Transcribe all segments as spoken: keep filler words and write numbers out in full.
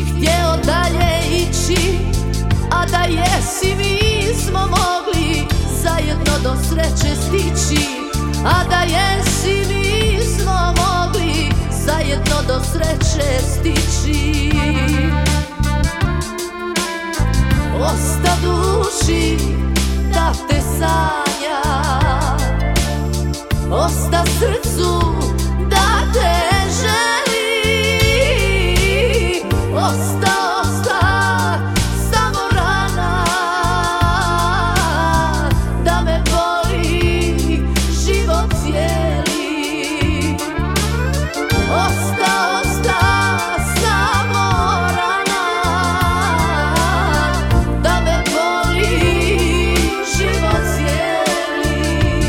htjeo dalje ići, a da jesi mi smo mogli zajedno do sreće stići. A da jesi mi smo mogli zajedno do sreće stići. Osta duši da te sanja, osta srcu da te želi. Osta, osta samo rana da me boli život cijeli. Osta, osta samo rana da me boli život cijeli.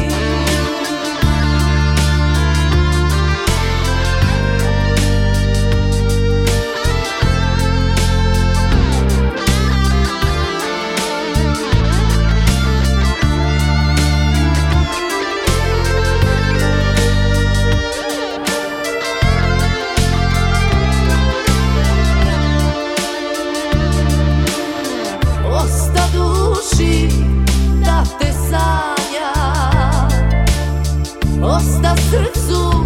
Osta duši da te sanja, osta srcu